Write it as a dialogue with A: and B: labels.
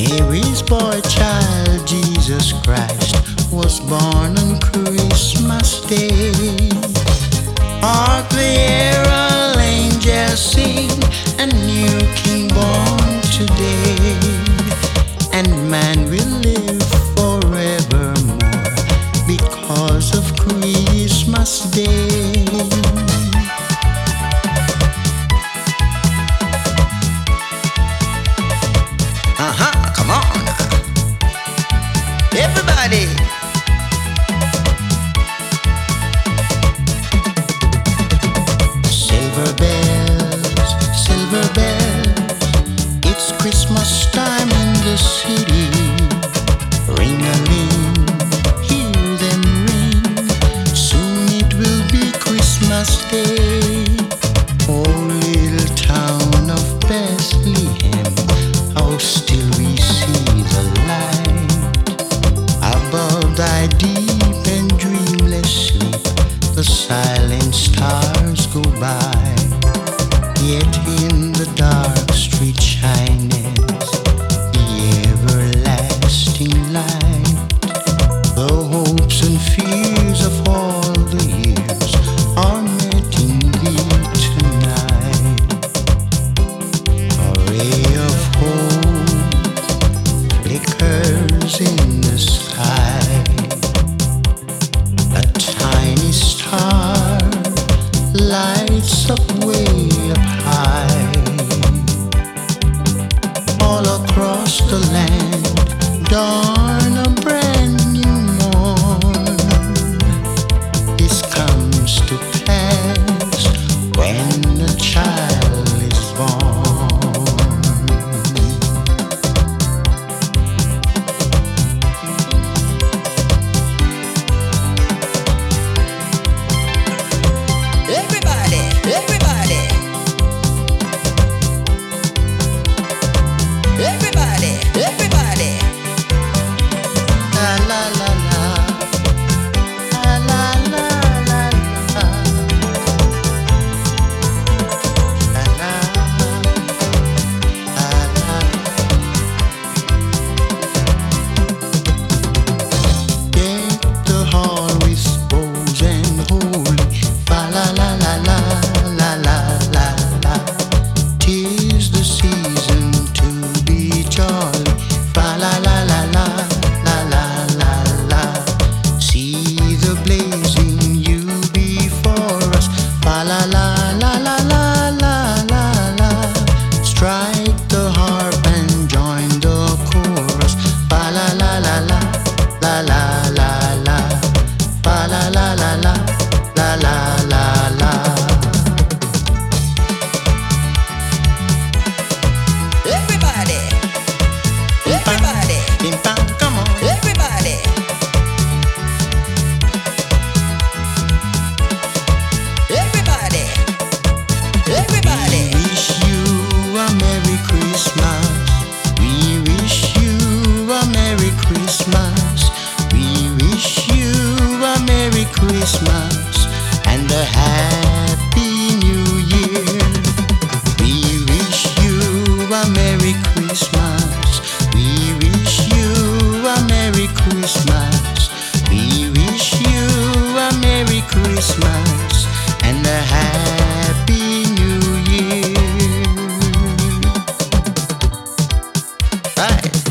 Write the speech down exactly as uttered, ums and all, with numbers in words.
A: Mary's boy child, Jesus Christ, was born on Christmas Day. Hark the herald angels sing, a new king born today, and man will live forevermore because of Christmas Day. Uh-huh, come on everybody. Silver bells, silver bells, it's Christmas time in the city. Ring-a-ling, hear them ring, soon it will be Christmas Day. Oh, little town of Bethlehem, how still we see the light. Above thy deep and dreamless sleep, the silent stars go by. Yet in the dark street shines the everlasting light. The hopes and fears of all the years are met in thee tonight. A ray of hope flickers in the sky. A tiny star lights up way up high. All across the land dawn a brand new morn. This comes to pass when a child is born. Everybody, everybody, everybody, everybody. La la la la, la la la la la, la la la. Deck the hall with boughs and holy. Fa la la la la la la la la. 'Tis the season to be jolly. Fa la la la la la la la la. See the blazing you before us. Fa la la la la la la la la. Strike the harp and join the chorus. Fa la la la la la la la la. Fa la la la la la la la la. Everybody, everybody, bim bam, come on, everybody. Everybody, everybody. We wish you a Merry Christmas. We wish you a Merry Christmas. We wish you a Merry Christmas and a Happy New Year. We wish you a Merry Christmas. We wish you a Merry Christmas. We wish you a Merry Christmas and a Happy New Year. Right.